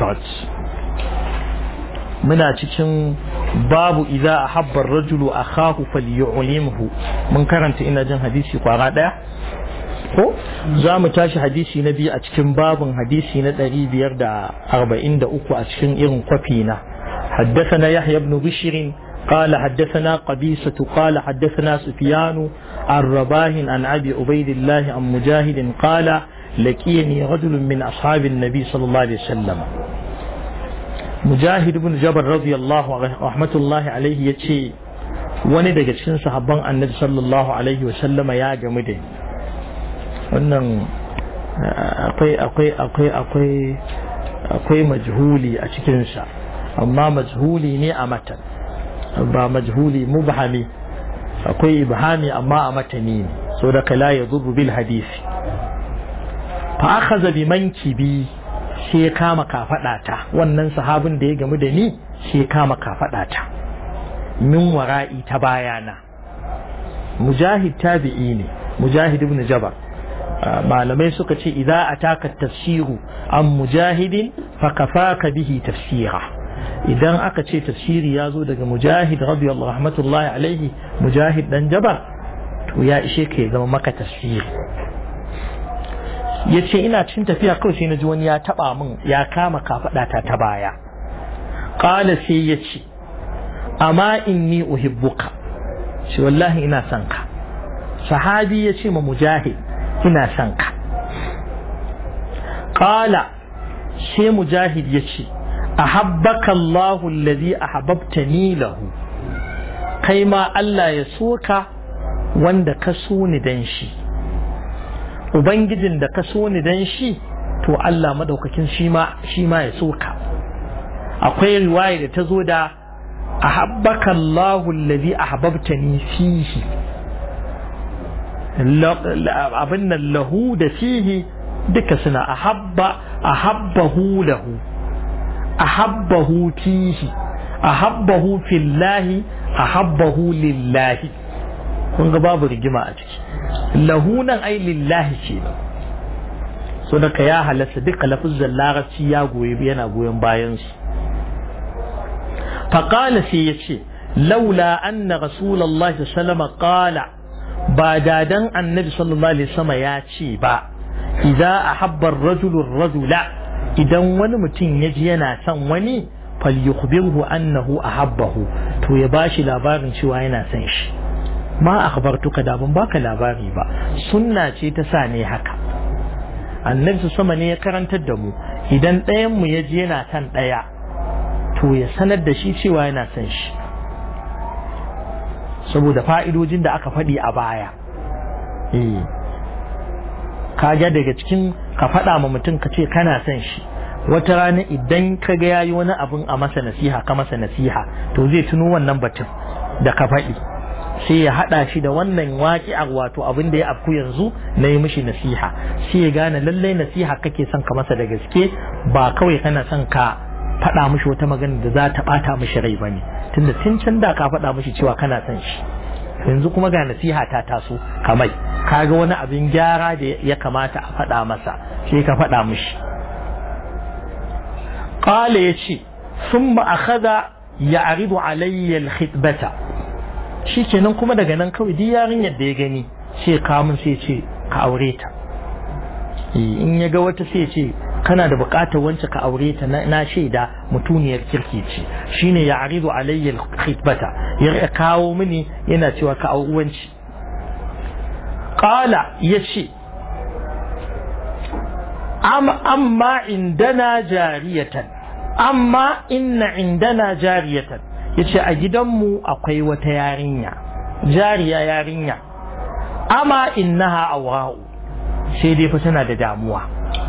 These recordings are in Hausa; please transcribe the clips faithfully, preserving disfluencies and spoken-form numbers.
المفرد muna cikin babu idza ahabba ar-rajulu akhahu falyu'limhu mun karanta ina jin hadisi kwara daya ko za mu tashi hadisi na biyu a cikin babun hadisi na ɗari biyar da arba'in da uku a cikin irin kwafi na حدثنا يحيى بن بشير قال حدثنا قبيصة قال حدثنا سفيان عن رباه عن أبي عبيد الله عن مجاهد قال لقيني رجل من أصحاب النبي صلى الله عليه وسلم مجاهد بن جبر رضي الله رحمة الله عليه يتشي wani daga cikin sahabban annabi sallallahu alaihi wasallama ya gamu da wannan akwai akwai akwai akwai akwai majhuli a cikin sa amma majhuli ne a matan ba majhuli mubhami akwai ibhami amma a matani ne so da kala ya zurru bil hadisi fa akhadha bi mankibi sai ya kama kafadata wannan sahabin da ya gamu da ni sai ya kama kafadata min wara'i ta bayana mujahid tabi'i ne mujahid ibn jabar malamai suka ce idza ataka tafsiru an mujahidin fa kafaka bihi tafsira idan aka ce tafsiri ya zo daga mujahid radiyallahu rahmatullahi alaihi mujahid dan jabar to ya ishe ka ya zama maka tafsiri yace ina cin tafiya kawai sai naji wani ya taba min ya kama kafadata ta baya qala sai yace amma inni uhibbuka shi wallahi ina son ka sahabi yace ma mujahid ina son ka qala sai mujahid yace ahabbaka Allahu alladhi ahabbtani lahu kai ma Allah ya soka wanda ka so ni dan shi ubangijin da ka so ni dan shi to Allah madaukakin shi ma shi ma ya soka akwai riwaya da ta zo da ahabbaka Allahu alladhi ahabbtani fihi abin nan lahu da fihi duka suna ahabba ahabbahu lahu ahabbahu fihi ahabbahu fillahi ahabbahu lillahi kun ga babu rigima a ciki lahu nan ai lillahi ce so da ya halatta duka lafazin larabci ya goyi yana goyon bayan su faqala sai yace laula anna rasulullahi sallallahu alaihi wasallam qala ba dadan annabi sallallahu alaihi wasallam ya ce ba idza ahabba ar-rajulu ar-rajula idan wani mutum ya ji yana son wani falyukhbirhu annahu ahabbahu to ya bashi labarin cewa yana son shi ma akhbartuka da ban baka labari ba sunna ce ta sa ne haka annabi sama ne ya karantar da mu idan ɗayan mu ya ji yana son ɗaya to ya sanar da shi cewa yana son shi saboda fa'idojin da aka faɗi a baya eh kaga daga cikin ka faɗa ma mutum ka ce kana son shi wata rana idan ka ga yayi wani abun a masa nasiha ka masa nasiha to zai tuno wannan batun da ka faɗi sai ya haɗa shi da wannan waƙi'ar wato abin da ya afku yanzu na yi mishi nasiha sai ya gane lallai nasiha kake son ka masa da gaske ba kawai kana son ka faɗa mishi wata magana da za ta ɓata mishi rai bane tunda tun can da ka faɗa mishi cewa kana son shi yanzu kuma ga nasiha ta taso kamai kaga wani abin gyara da ya kamata a faɗa masa sai ka faɗa mishi qala yace thumma akhadha ya'ridu alayya al-khitbata shikenan kuma daga nan kawai duk yarinyar da ya gani sai ka mun sai ce ka aure ta in ya ga wata sai ce kana da bukatar wance ka aure ta na shaida mutuniyar kirki ce shine ya'ridu alayya al-khitbata ya kawo mini yana cewa ka auwanci qala yace amma indana jariyatan amma inna indana jariyatan yace a gidanmu akwai wata yarinya jariya yarinya amma innaha awra'u sai dai fa tana da damuwa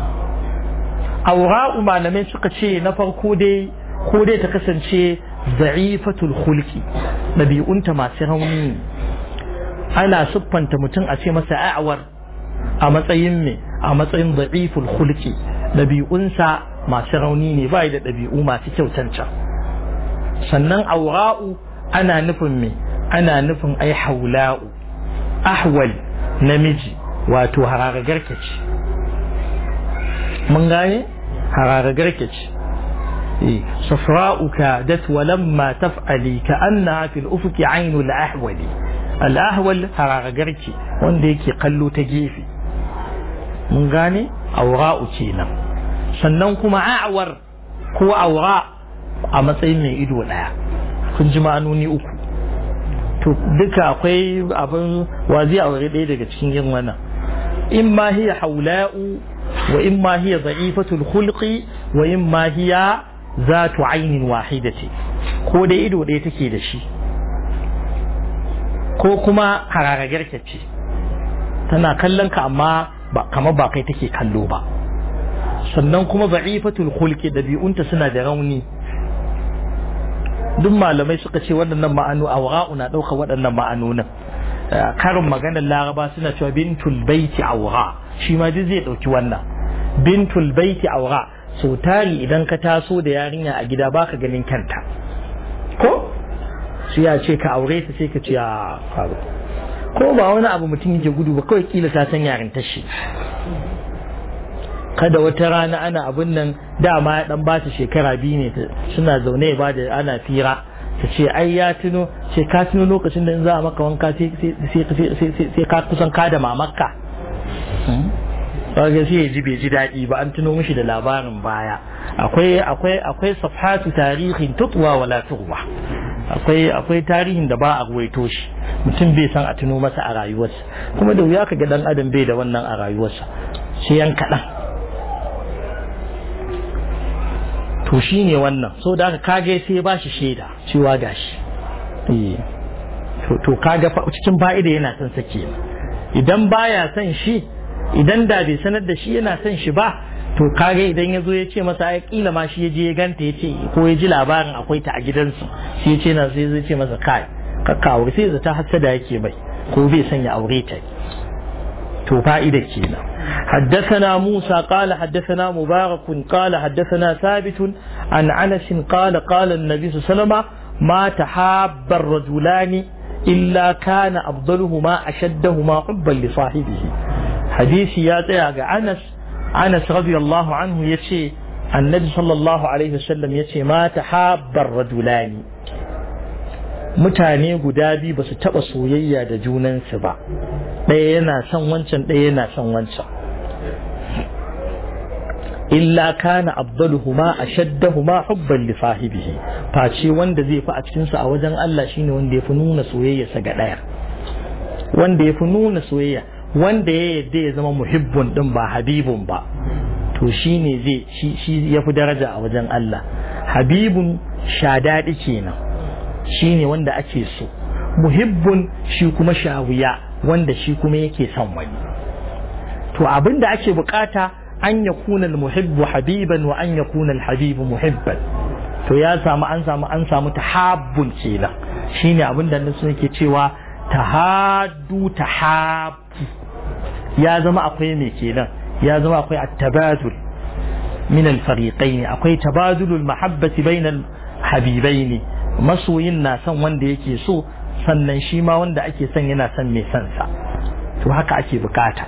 awra'u malamai suka ce na farko dai ko dai ta kasance za'ifatul khulqi dabi'unta masu rauni ana siffanta mutum a ce masa a'war a matsayin me a matsayin da'iful khulqi dabi'unsa masu rauni ne bai da dabi'u masu kyautanta sannan awra'u ana nufin me ana nufin ai haula'u ahwal namiji wato hararagarke ce mun gane hararagarke ce صفراء كادت ولما تفعلي كأنها في الأفق عين الأحول الأحول هرغركي wanda yake kallo ta gefe mun gane aura'u kenan sannan kuma a'war ko aura a matsayin mai ido daya kun ji ma'anoni uku to duka akwai abin wazi aure ɗaya daga cikin yin wannan imma hiya haula'u wa imma hiya dha'ifatul khulqi wa imma hiya zatu ainin wahidati ko dai ido ɗaya take da shi ko kuma hararagarke ce tana kallon ka amma ba kamar ba kai take kallo ba sannan kuma dha'ifatul khulqi dabi'unta suna da rauni duk malamai suka ce waɗannan ma'anu awra'u na ɗauka waɗannan ma'anonin karin maganar laraba suna cewa bintul baiti awra shi ma duk zai ɗauki wannan bintul baiti awra sau tari idan ka taso da yarinya a gida baka ganin kanta ko su ya ce ka aure ta sai ka ce a ko ba wani abu mutum yake gudu ba kawai kila ta san yarin tashi kada wata rana ana abin nan dama ya dan bata shekara biyu ne suna zaune ba da ana fira ta ce ai ya tuno ce ka tuno lokacin da in za a maka wanka sai ka kusan ka da mamakka kaga sai ya ji bai ji daɗi ba an tuno mishi da labarin baya akwai akwai akwai safhatu tarihin tutwa wala tughwa akwai akwai tarihin da ba a ruwaito shi mutum bai san a tuno masa a rayuwarsa kuma da wuya kaga dan adam bai da wannan a rayuwarsa sai yan kaɗan to shine wannan so da aka kage sai ya bashi shaida cewa gashi eh to to kaga cikin fa'ida yana son sake idan baya son shi idan da bai sanar da shi yana son shi ba to kage idan ya zo ya ce masa ai kila ma shi ya je ya ganta ya ce ko ya ji labarin akwai ta a gidansu sai ya ce na sai zai ce masa kai kakka aure sai zata hasada yake bai ko bai son ya aure ta to fa'ida kenan حدثنا موسى قال حدثنا مبارك قال حدثنا ثابت عن أنس قال قال النبي صلى الله عليه وسلم ما تحاب الرجلان إلا كان أفضلهما أشدهما حبا لصاحبه حديث ياتي أنس أنس رضي الله عنه يتي النبي صلى الله عليه وسلم يتي ما تحاب الرجلان mutane guda biyu ba su taɓa soyayya da junansu ba ɗaya yana son wancan ɗaya yana son wancan illa kana afdaluhuma ashaddahuma hubban li sahibihi face wanda zai fi a cikin sa a wajen Allah shine wanda yafi nuna soyayyarsa ga ɗaya wanda yafi nuna soyayya wanda ya yadda ya zama muhibbun din ba habibun ba to shine zai shi shi yafi daraja a wajen Allah habibun shadadi kenan shine wanda ake so muhibbun shi kuma shawiya wanda shi kuma yake son wani to abinda ake bukata an yakuna almuhibbu habiban wa an yakuna alhabibu muhibban to ya samu an samu an samu tahabbun kenan shine abinda nan sun yake cewa tahaddu tahabbu ya zama akwai me kenan ya zama akwai at-tabadul min al-fariqayn akwai tabadulul mahabbati bainal habibaini masoyin na son wanda yake so sannan shi ma wanda ake son yana son mai son sa to haka ake bukata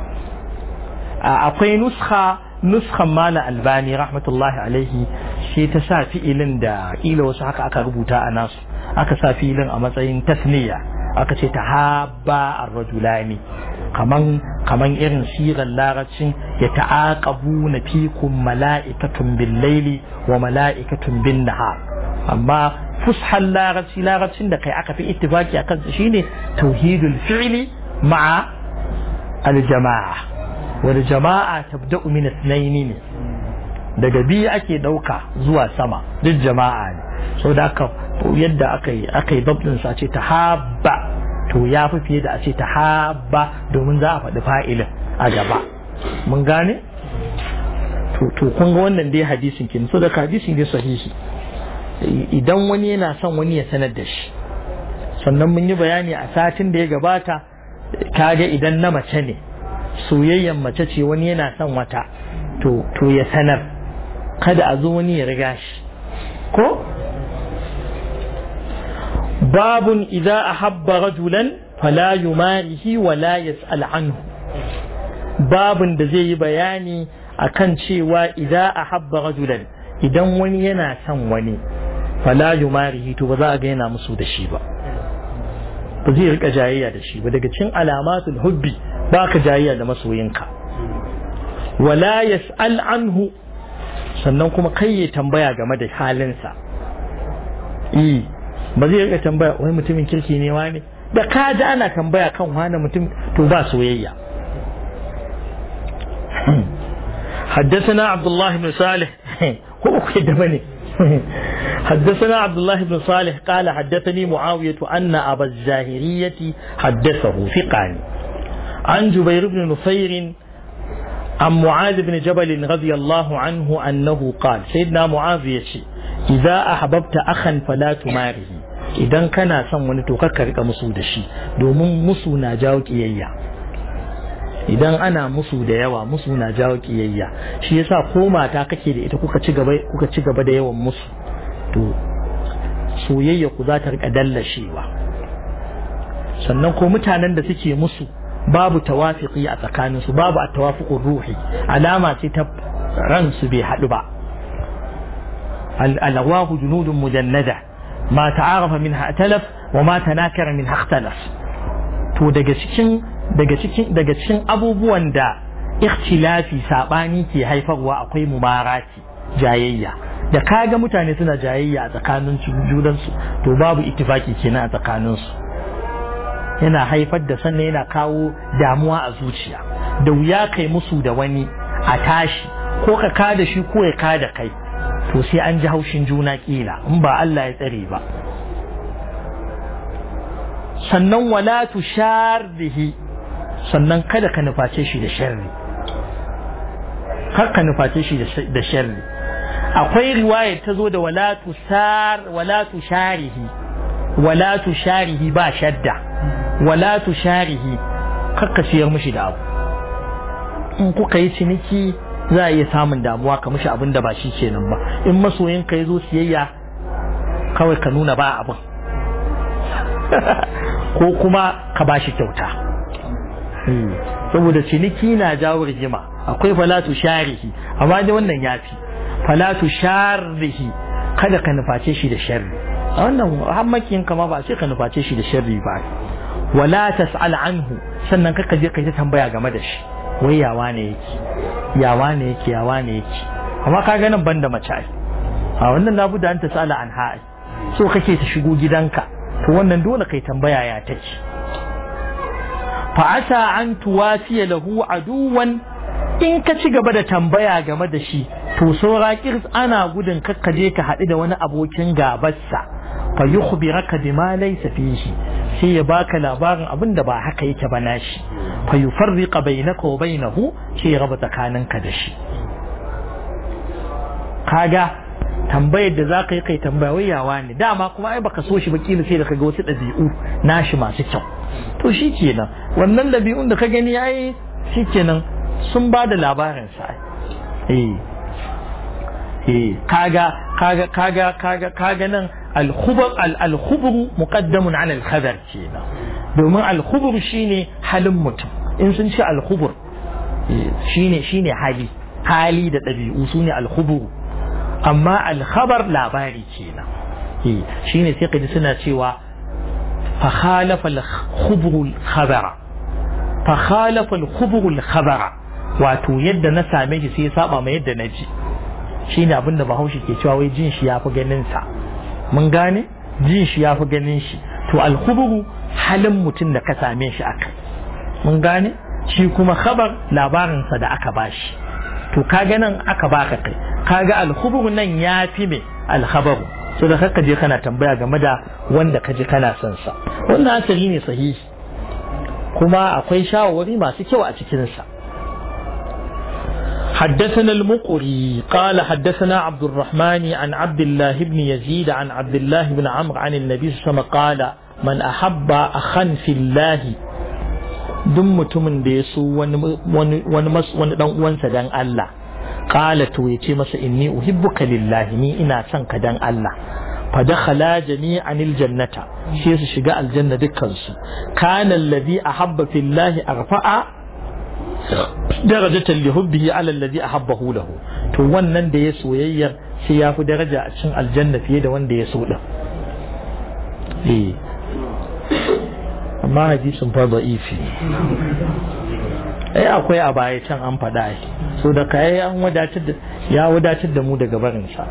akwai nuskha nuskhan mala albani rahmatullahi alaihi shi ta sa fi'ilin da kila wasu haka aka rubuta a nasu aka sa fi'ilin a matsayin tasniya aka ce tahabba ar-rajulani kaman kaman irin sirar larabcin ya ta'aqabu na fikum mala'ikatun bil laili wa mala'ikatun bin nahar amma fushal larabci larabcin da kai aka fi ittifaki akan su shine tauhidul fi'li ma'a al-jama'a wal jama'a tabda'u min ithnayn ne daga biyu ake dauka zuwa sama duk jama'a ne so da aka yadda aka yi aka yi babdin sa ce tahabba to ya fi fiye da a ce tahabba domin za a faɗi fa'ilin a gaba mun gane to to kun ga wannan dai hadisin kin so da hadisin dai sahihi idan wani yana son wani ya sanar da shi sannan mun yi bayani a satin da ya gabata kaga idan na mace ne soyayyen mace ce wani yana son wata to to ya sanar kada a zo wani ya riga shi ko babun idza ahabba rajulan fala yumarihi wala yas'al anhu babun da zai yi bayani akan cewa idza ahabba rajulan idan wani yana son wani fala yumarihi to ba za a ga yana musu da shi ba ba zai rika jayayya da shi ba daga cikin alamatul hubbi ba ka jayayya da masoyinka wala yas'al anhu sannan kuma kai ya tambaya game da halinsa eh ba zai rika tambaya wai mutumin kirki ne wani da ka ji ana tambaya kan wani mutum to ba soyayya حدثنا عبد الله بن صالح هو كده بني حدثنا عبد الله بن صالح قال حدثني معاوية أن أبا الزاهرية حدثه ثقاني عن جبير بن نفير عن معاذ بن جبل رضي الله عنه أنه قال سيدنا معاوية إذا أحببت أخا فلا تماره إذا كان سمون تكرك مسودشي دوم مسونا جاوك إياه idan ana musu da yawa musu na jawo kiyayya shi yasa ko mata kake da ita kuka ci gaba kuka ci gaba da yawan musu to soyayya ku za ta rika dallashewa sannan ko mutanen da suke musu babu tawafiqi a tsakanin su babu at-tawafuqur ruhi alama ce ta ran su bai hadu ba al-alwahu junudun mujannada ma ta'arafa minha talaf wa ma tanakara minha ikhtalaf to daga cikin daga cikin daga cikin abubuwan da ikhtilafi sabani ke haifarwa akwai mumarati jayayya da kaga mutane suna jayayya a tsakanin junan su to babu ittifaki kenan a tsakanin su yana haifar da sannan yana kawo damuwa a zuciya da wuya kai musu da wani a tashi ko ka kada shi ko ya kada kai to sai an ji haushin juna kila in ba Allah ya tsare ba sannan wala tusharrihi sannan kada ka nuface shi da sharri kar ka nuface shi da sharri akwai riwaya ta zo da wala tusar wala tusharihi wala tusharihi ba shadda wala tusharihi kar ka siyar mishi da abu in kuka yi ciniki za a iya samun damuwa ka mishi abin da ba shi kenan ba in masoyin ka yazo siyayya kawai ka nuna ba abin ko kuma ka bashi kyauta saboda ciniki na jawo rigima akwai falatu sharihi amma dai wannan yafi falatu sharrihi kada ka nuface shi da sharri a wannan hammakin kama ba sai ka nuface shi da sharri ba wala tas'al anhu sannan kaka je kai ta tambaya game da shi wai yawa ne yake yawa ne yake yawa ne yake amma ka ga nan banda mace ai a wannan labuda an tasala an ha'i so kake ta shigo gidanka to wannan dole kai tambaya ya take fa asa an tuwasiya lahu aduwan in ka ci gaba da tambaya game da shi to saura kirs ana gudun kakkaje ka haɗu da wani abokin gabarsa fa yukhbiraka bima laysa fihi sai ya baka labarin abin da ba haka yake ba nashi fa yufarriqa bainaka wa bainahu sai ya raba tsakaninka da shi kaga tambayar da zaka yi kai tambaya wayawa ne dama kuma ai baka so shi ba kila sai da kaga wasu dabi'u nashi masu kyau to shikenan wannan dabi'un da ka gani ai shikenan sun ba da labarin sa eh eh kaga kaga kaga kaga kaga nan al-khubr al-khubr muqaddamun ala al-khabar kenan domin al-khubr shine halin mutum in sun ce al-khubr shine shine hali hali da dabi'u sune al-khubr amma al-khabar labari kenan eh shine sai kaji suna cewa fa khalafa al-khubr al-khabara fa khalafa al-khubr al-khabara wato yadda na same shi sai ya saba ma yadda na ji shine abinda Bahaushe ke cewa wai jin shi yafi ganin sa mun gane jin shi yafi ganin shi to al-khubru halin mutum da ka same shi aka mun gane shi kuma khabar labarin sa da aka bashi to kaga nan aka baka kai kaga al-khubru nan yafi me al-khabaru so da kaka je kana tambaya game da wanda kaje kana son sa wannan asali ne sahihi kuma akwai shawarwari masu kyau a cikin sa حدثنا المقري قال حدثنا عبد الرحمن عن عبد الله بن يزيد عن عبد الله بن عمرو عن النبي صلى الله عليه وسلم قال من أحب أخا في الله دم تمن بيسو ونمس وندن دان الله قال تويتي مس إني أحبك لله ني إنا سنك دان الله فدخل جميعا الجنة شيس شجاء الجنة دكانس كان الذي أحب في الله أرفع darajatan li hubbihi ala alladhi ahabbahu lahu to wannan da ya soyayyar sai ya fi daraja a cikin aljanna fiye da wanda ya so din eh amma hadisin fa da'ifi ai akwai a baya can an faɗa shi so da kai an wadatar da ya wadatar da mu daga barin sa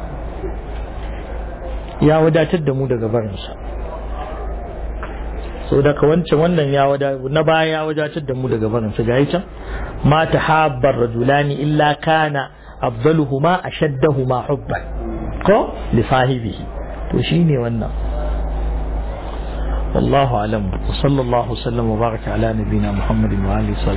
ya wadatar da mu daga barin sa so da ka wancan wannan ya wada na baya ya wadatar da mu daga barin sa ga can ma tahabbar rajulani illa kana afdaluhuma ashaddahuma hubban ko li sahibihi to shine wannan wallahu alam sallallahu sallam wa baraka ala nabina muhammadin wa alihi